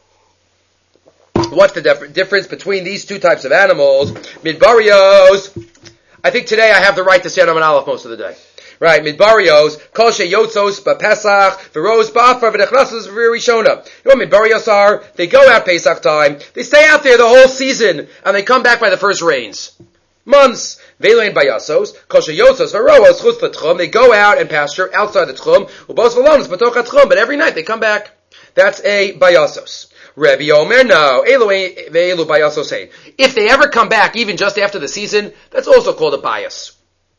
What's the difference between these two types of animals? Midbarios. I think today I have the right to stand on an aleph most of the day. Right, midbarios, kol sheyotzos b'Pesach, v'roz b'afar v'nechnasos v'rishona. You know what midbarios are? They go out Pesach time, they stay out there the whole season, and they come back by the first rains. Months. V'elein bayasos, kol sheyotzos v'roz chutz l'tchum, they go out and pasture outside the tchum, u'bos v'lonos b'toch ha'tchum, but every night they come back. That's a bayasos. Rebbe Omer, no. Ve'elu bayasos hein. If they ever come back, even just after the season, that's also called a bias.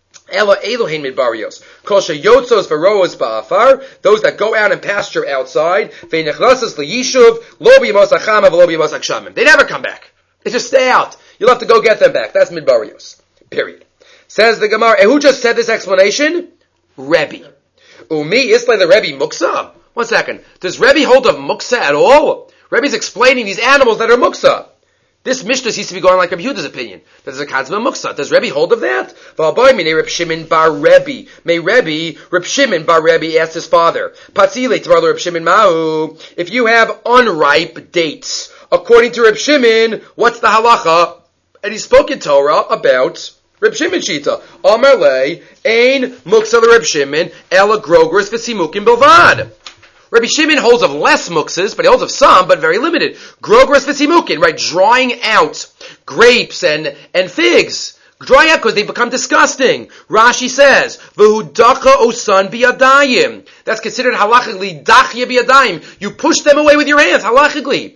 Elohein midbarios. Kol sheyotzos v'roos ba'afar. Those that go out and pasture outside. Ve'nechnasas liyishuv lo b'yamos hachama v'lo b'yamos hakshamim. They never come back. They just stay out. You'll have to go get them back. That's midbarios. Period. Says the Gemara. And who just said this explanation? Rebbe. Umi isle the Rebbe muksa. 1 second. Does Rebbe hold of muksa at all? Rebbe's explaining these animals that are muksa. This Mishnah seems to be going like Rabbi Yehuda's opinion. There's a Kadzma Muksa. Does Rebbe hold of that? Reb Shimon bar Rebbe. May Rebbe, Reb Shimon bar Rebbe asked his father, Patzile Tvar Reb Shimon Mahu, if you have unripe dates, according to Reb Shimon, what's the halacha? And he spoke in Torah about Reb Shimon Shita. Amar le, ein Muksa le Reb Shimon, ela grogros v'simukim bilvad. Rabbi Shimon holds of less muksas, but he holds of some, but very limited. Grogros v'simukin, right? Drawing out grapes and figs. Drawing out because they become disgusting. Rashi says, V'hudacha osan biyadayim. That's considered halachically dachya biyadayim. You push them away with your hands, halachically.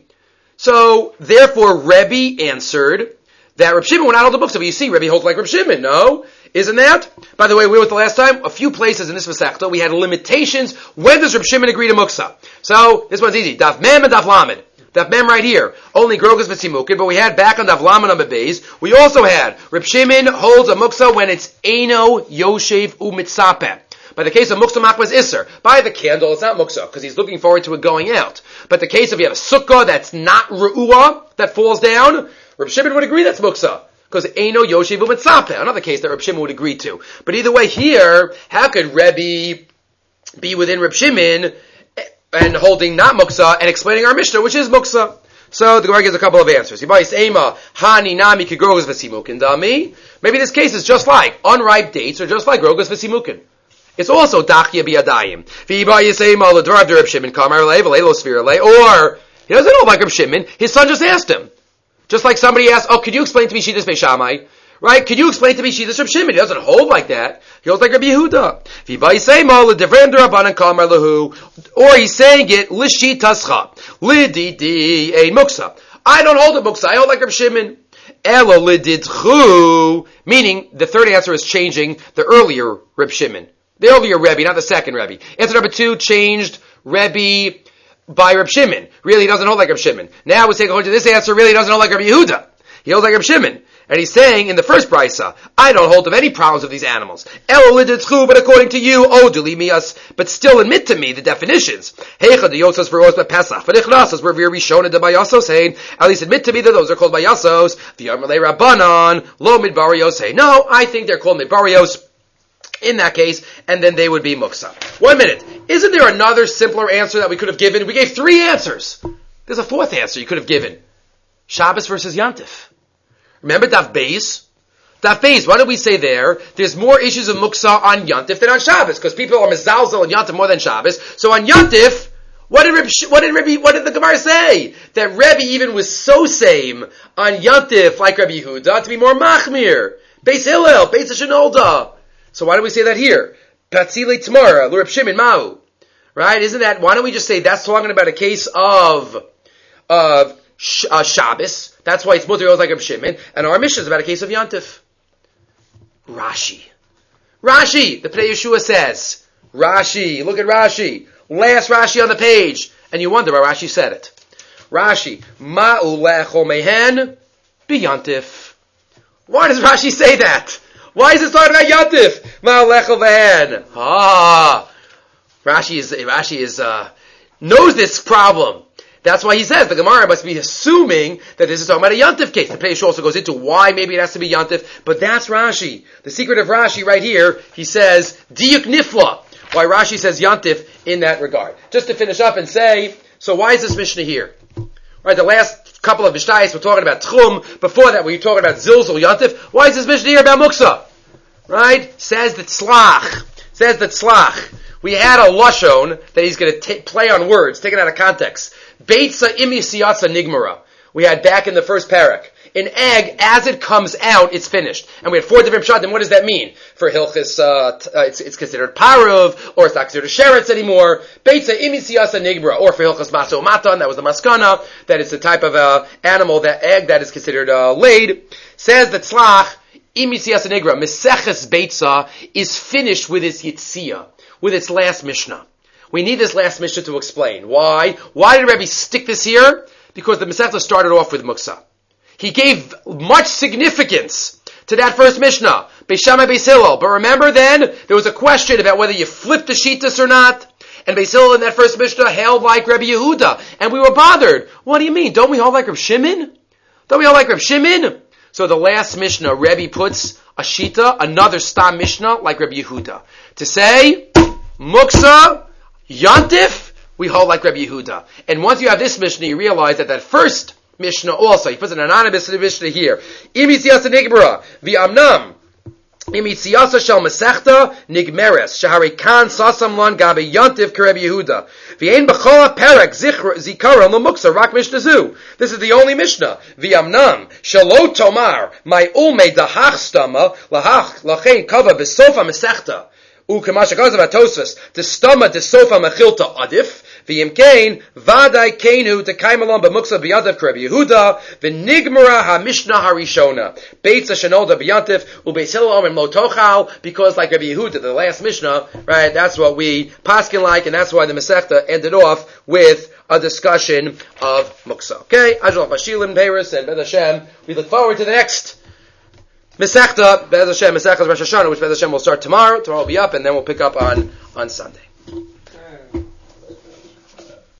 So, therefore, Rebbe answered that Reb Shimon went out of the books. So you see, Rebbe holds like Reb Shimon, no? Isn't that? By the way, we went the last time, a few places in this Masechta, we had limitations. When does Reb Shimon agree to Muksa? So, this one's easy. Daf Mem and Daf Lamed. Daf Mem right here. Only Grogas v'Tzimukin, but we had back on Daf Lamed on Bebeis. We also had, Reb Shimon holds a Muksa when it's Eino, Yoshev, Umitzapeh. By the case of Muksa Machmas Isser, by the candle, it's not Muksa, because he's looking forward to it going out. But the case of you have a Sukkah that's not Re'uah, that falls down, Reb Shimon would agree that's Muksa. Because Eino Yoshev Umitzapeh, another case that Reb Shimon would agree to. But either way here, how could Rebbe be within Reb Shimon and holding not Muksa and explaining our Mishnah, which is Muksa? So the Gemara gives a couple of answers. Maybe this case is just like unripe dates or just like Grogas v'Simukin. It's also Dachya Biyadayim. V'yiba Yisayim al L'Dvar Reb Shimon Kamar Lei V'Leilo Sfir Lei. Or he doesn't know like Reb Shimon. His son just asked him. Just like somebody asked, "Oh, could you explain to me Shitas Beis Shammai?" Right? Could you explain to me Shitas Reb Shimon? He doesn't hold like that. He holds like Reb Yehuda. V'yiba Yisayim al L'Dvar Rabbanan Kamar Lahu. Or he's saying it L'Shitascha L'Didi Ein Muksa. I don't hold a Muksa. I hold like Reb Shimon. Elo L'Didchu. Meaning the third answer is changing the earlier Reb Shimon. The earlier Rebbe, not the second Rebbe. Answer number 2 changed Rebbe by Reb Shimon. Really, he doesn't hold like Reb Shimon. Now we take according to this answer, really he doesn't hold like Reb Yehuda. He holds like Reb Shimon. And he's saying in the first brisa, I don't hold of any problems of these animals. Elo liditchu, but according to you, oduli mias, but still admit to me the definitions. Heicha de yosas veros bepesach, v'nichnasas revir rishona de bayasos hein. At least admit to me that those are called bayasos. V'yarmalei rabbanon, lo midbarios hein. No, I think they're called midbarios in that case, and then they would be muksa. 1 minute. Isn't there another simpler answer that we could have given? We gave 3 answers. There's a 4th answer you could have given. Shabbos versus Yantif. Remember Daf Beis? Daf Beis, what did we say there? There's more issues of muksa on Yantif than on Shabbos, because people are mezalzel on Yantif more than Shabbos. So on Yantif, what did the Gemara say? That Rebbe even was so same on Yantif like Rebbe Yehuda to be more machmir. Beis Hillel, Beis Shenolda. So why do we say that here? Patzile Tmara, L'Reb Shimon Mahu. Right? Isn't that, why don't we just say that's talking about a case of Shabbos. That's why it's mutter like Reb Shimon. And our mission is about a case of Yantif. Rashi, the Pnei Yeshua says, Rashi, look at Rashi. Last Rashi on the page. And you wonder why Rashi said it. Rashi, Ma'u lecho mehen biyantif. Why does Rashi say that? Why is it talking about Yantif? Ma'u lecho mehen. Rashi knows this problem. That's why he says the Gemara must be assuming that this is talking about a Yantif case. The Pnei also goes into why maybe it has to be Yantif, but that's Rashi. The secret of Rashi right here, he says, Diyuk Nifla. Why Rashi says Yantif in that regard. Just to finish up and say, so why is this Mishnah here? Right, the last couple of Mishnayos we're talking about Tchum. Before that, we were talking about Zilzul Yantif. Why is this Mishnah here about Muksa? Right? Says that Tzlach. We had a Lashon that he's going to play on words, taken out of context. Beitza imi siyatza nigmara. We had back in the first parak. An egg, as it comes out, it's finished. And we had 4 different pshatim. What does that mean? For Hilchis, it's considered parov, or it's not considered sheretz anymore. Beitza imi siyatza nigmara. Or for Hilchis maso matan, that was the maskana, that it's the type of animal, that egg that is considered laid. Says that tzlach, imi siyatza nigmara, meseches beitza, is finished with its yitzia, with its last Mishnah. We need this last Mishnah to explain. Why? Why did Rebbe stick this here? Because the Masechta started off with Muksa. He gave much significance to that first Mishnah, Beis Shammai Beis Hillel. But remember then, there was a question about whether you flip the Shitas or not. And Beis Hillel in that first Mishnah held like Rebbe Yehuda. And we were bothered. What do you mean? Don't we hold like Reb Shimon? So the last Mishnah, Rebbe puts a Shita, another Stam Mishnah, like Rebbe Yehuda. To say, Muksa, Yantif, we hold like Rebbe Yehuda. And once you have this Mishnah, you realize that first Mishnah also, he puts an anonymous Mishnah here. Imi siyasa nigbara, v'amnam, imi siyasa shal mesechta nigmeres, shahari kan sasam lan gabe Yantif k'Rebbe Yehuda. V'ein b'chol perek zikaron l'muksa, rak Mishnah zu. This is the only Mishnah. V'amnam, shalo tomar, my ulme dahach stama, lahach, lachein kava b'sofa mesechta. U'kamasha goes about Tosfos, the stoma the sofa mechilta adif, v'yimkein vaday kenu tekaimalon b'muksa b'yantif k'Rebbe Yehuda, v'nigmara ha-mishnah harishona, beitza shenolda b'yantif, u'beis Hillel omen lo tochal, because like Rebbe Yehuda, the last mishnah, right, that's what we paskin like, and that's why the Masechta ended off with a discussion of muksa. Okay? Ajal Vashilim, Paris, and Bez Hashem, we look forward to the next Masechta, Bez Hashem, Masechta Rosh Hashanah, which Bez Hashem will start tomorrow. Tomorrow will be up, and then we'll pick up on Sunday.